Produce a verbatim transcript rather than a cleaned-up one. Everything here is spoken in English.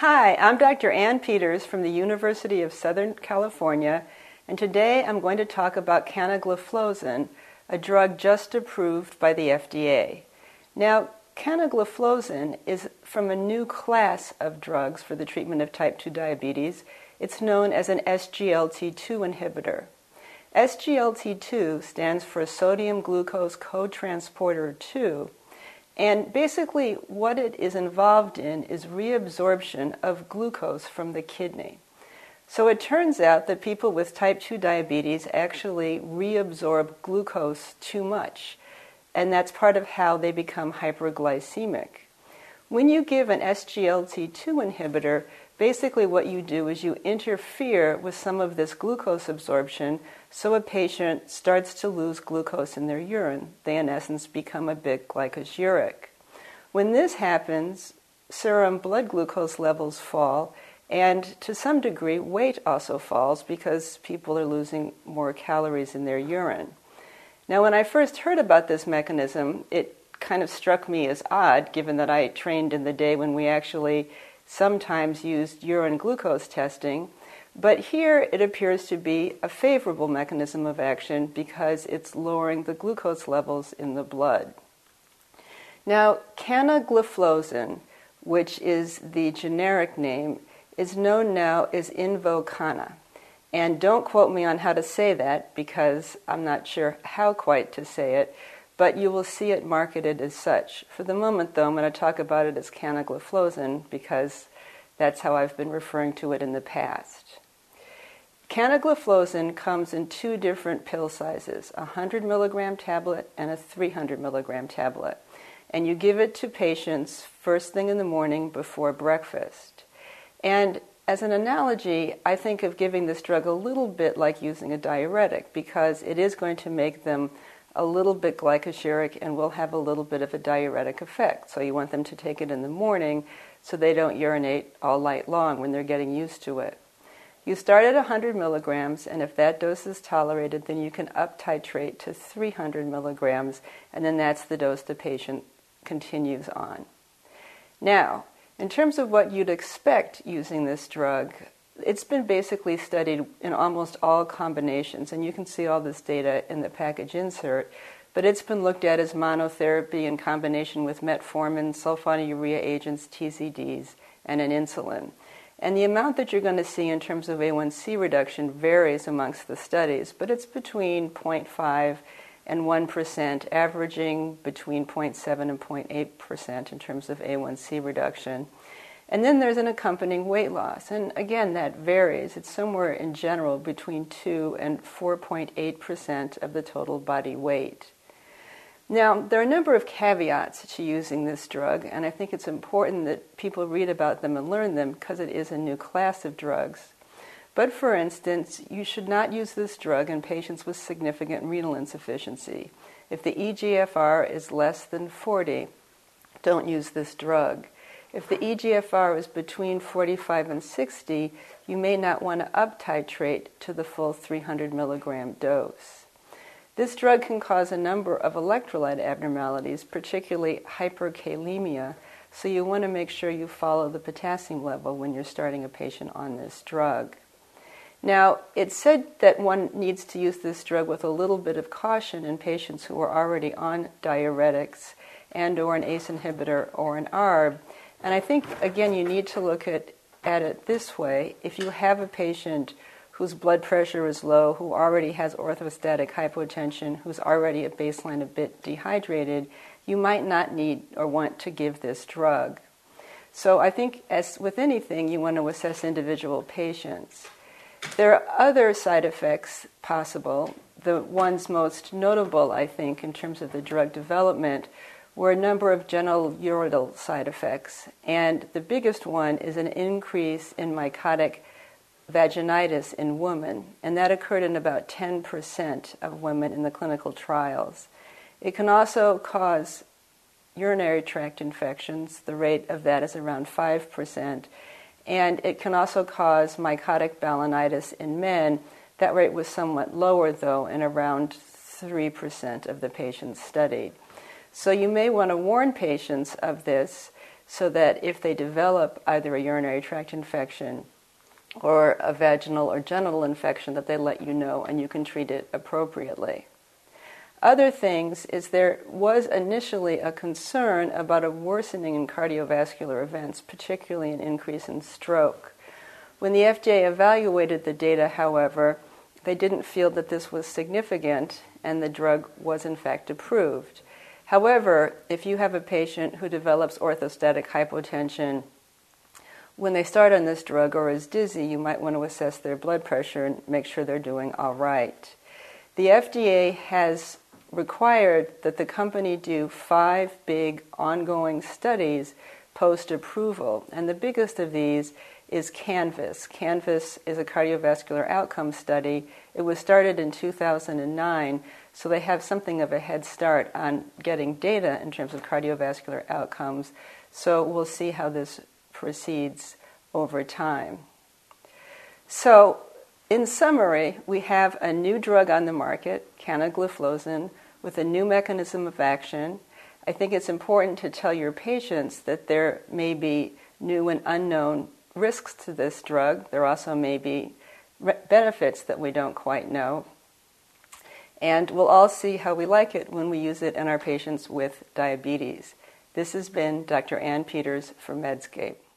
Hi, I'm Doctor Ann Peters from the University of Southern California, and today I'm going to talk about canagliflozin, a drug just approved by the F D A. Now, canagliflozin is from a new class of drugs for the treatment of type two diabetes. It's known as an S G L T two inhibitor. S G L T two stands for sodium glucose cotransporter two. And basically what it is involved in is reabsorption of glucose from the kidney. So it turns out that people with type two diabetes actually reabsorb glucose too much, and that's part of how they become hyperglycemic. When you give an S G L T two inhibitor, basically what you do is you interfere with some of this glucose absorption, so a patient starts to lose glucose in their urine. They, in essence, become a bit glycosuric. When this happens, serum blood glucose levels fall, and to some degree, weight also falls because people are losing more calories in their urine. Now, when I first heard about this mechanism, it kind of struck me as odd, given that I trained in the day when we actually sometimes used urine glucose testing. But here it appears to be a favorable mechanism of action because it's lowering the glucose levels in the blood. Now, canagliflozin, which is the generic name, is known now as Invokana. And don't quote me on how to say that because I'm not sure how quite to say it, but you will see it marketed as such. For the moment, though, I'm going to talk about it as canagliflozin because that's how I've been referring to it in the past. Canagliflozin comes in two different pill sizes, a one hundred milligram tablet and a three hundred milligram tablet. And you give it to patients first thing in the morning before breakfast. And as an analogy, I think of giving this drug a little bit like using a diuretic because it is going to make them a little bit glycosuric and will have a little bit of a diuretic effect. So you want them to take it in the morning so they don't urinate all night long when they're getting used to it. You start at one hundred milligrams, and if that dose is tolerated, then you can up-titrate to three hundred milligrams, and then that's the dose the patient continues on. Now, in terms of what you'd expect using this drug, it's been basically studied in almost all combinations, and you can see all this data in the package insert, but it's been looked at as monotherapy in combination with metformin, sulfonylurea agents, T Z Ds, and an insulin. And the amount that you're going to see in terms of A one C reduction varies amongst the studies, but it's between zero point five and one percent, averaging between zero point seven and zero point eight percent in terms of A one C reduction. And then there's an accompanying weight loss. And again, that varies. It's somewhere in general between two and four point eight percent of the total body weight. Now, there are a number of caveats to using this drug, and I think it's important that people read about them and learn them because it is a new class of drugs. But for instance, you should not use this drug in patients with significant renal insufficiency. If the E G F R is less than forty, don't use this drug. If the E G F R is between forty-five and sixty, you may not want to up-titrate to the full three hundred milligram dose. This drug can cause a number of electrolyte abnormalities, particularly hyperkalemia, so you want to make sure you follow the potassium level when you're starting a patient on this drug. Now, it's said that one needs to use this drug with a little bit of caution in patients who are already on diuretics and or an A C E inhibitor or an A R B. And I think, again, you need to look at, at it this way. If you have a patient whose blood pressure is low, who already has orthostatic hypotension, who's already at baseline a bit dehydrated, you might not need or want to give this drug. So I think, as with anything, you want to assess individual patients. There are other side effects possible. The ones most notable, I think, in terms of the drug development were a number of genitourinary side effects. And the biggest one is an increase in mycotic vaginitis in women, and that occurred in about ten percent of women in the clinical trials. It can also cause urinary tract infections. The rate of that is around five percent. And it can also cause mycotic balanitis in men. That rate was somewhat lower, though, in around three percent of the patients studied. So you may want to warn patients of this so that if they develop either a urinary tract infection or a vaginal or genital infection, that they let you know and you can treat it appropriately. Other things is there was initially a concern about a worsening in cardiovascular events, particularly an increase in stroke. When the F D A evaluated the data, however, they didn't feel that this was significant and the drug was in fact approved. However, if you have a patient who develops orthostatic hypotension, when they start on this drug or is dizzy, you might want to assess their blood pressure and make sure they're doing all right. The F D A has required that the company do five big ongoing studies post-approval, and the biggest of these is CANVAS. CANVAS is a cardiovascular outcome study. It was started in two thousand nine, so they have something of a head start on getting data in terms of cardiovascular outcomes. So we'll see how this proceeds over time. So, in summary, we have a new drug on the market, canagliflozin, with a new mechanism of action. I think it's important to tell your patients that there may be new and unknown risks to this drug. There also may be re- benefits that we don't quite know. And we'll all see how we like it when we use it in our patients with diabetes. This has been Doctor Ann Peters for Medscape.